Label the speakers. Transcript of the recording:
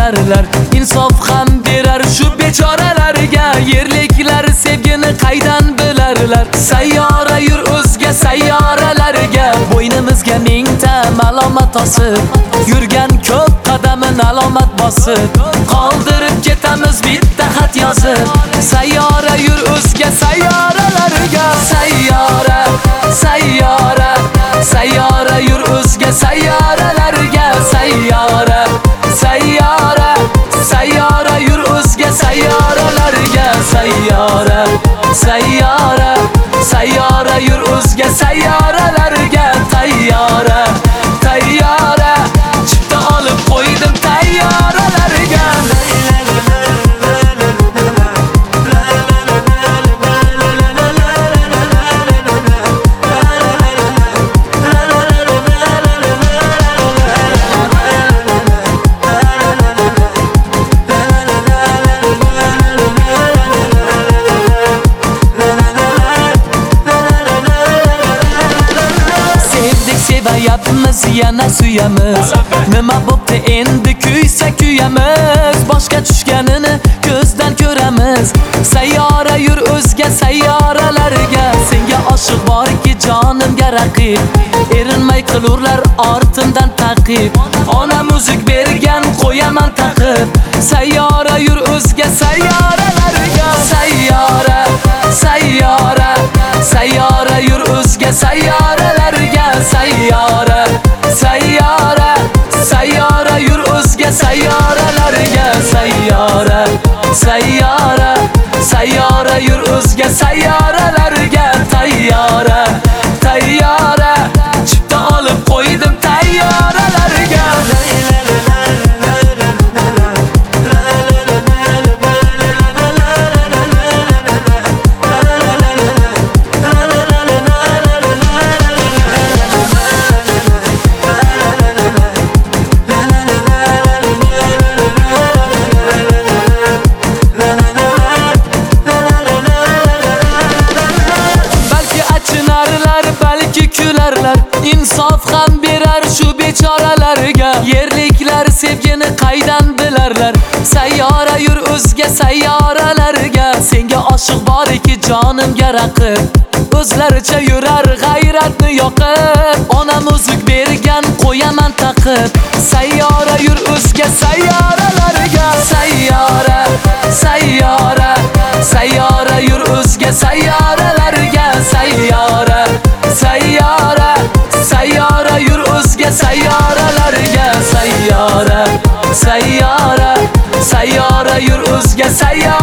Speaker 1: bilarlar. Insof ham berar shu bechoralarga. Yerliklar sevgini qaydan bilarlar. Sayyora yur o'zga sayyoralarga. Bo'ynimizga mingta malomat osib, yurgan ko'p qadamin alomat bosib, qoldirib ketamiz bitta xat yozib. Sayyora yur o'zga sayyoralarga. Sayyora, sayyora, sayyora yur o'zga sayyoralarga. Sayyora, sayyora, sayyora yur o'zga sayyoralarga. Sayyora, sayyora, sayyora yur o'zga sayyoralarga. Tayyora, tayyora, chipta olib qo'ydim tayyoralarga. Sevayapmiz, yana suyamiz. Nima bo'pti endi kuysa kuyamiz. Boshqa tushganini ko'zdan ko'ramiz. Sayyora yur o'zga sayyoralarga. Senga oshiq borki jonimga raqib, erinmay qilurlar ortimdan taqib. Ona muzik bergan qo'yaman taqib. Sayyora yur o'zga sayyoralarga. Sayyora, sayyora, sayyora yur o'zga sayyoralarga. Sayyora, sayyora, sayyora yur o'zga sayyoralarga. Sayyora, sayyora, sayyora yur o'zga sayyoralarga. Tayyora, tayyora, chipta olib qo'ydim tayyoralarga. Balki kularlar, insof ham berar shu bechoralarga. Yerliklar sevgini qaydan bilarlar. Sayyora yur o'zga sayyoralarga. Senga oshiq borki jonimga raqib, o'zlaricha yurar g'ayratni yoqib. Ona muzik bergan qo'yaman taqib. Sayyora yur o'zga sayyoralarga. Sayyora, sayyora, sayyora yur o'zga sayyoralarga. Sayyora, sayyora, sayyora yur o'zga sayyoralarga. Sayyora, sayyora, sayyora yur o'zga sayyoralarga.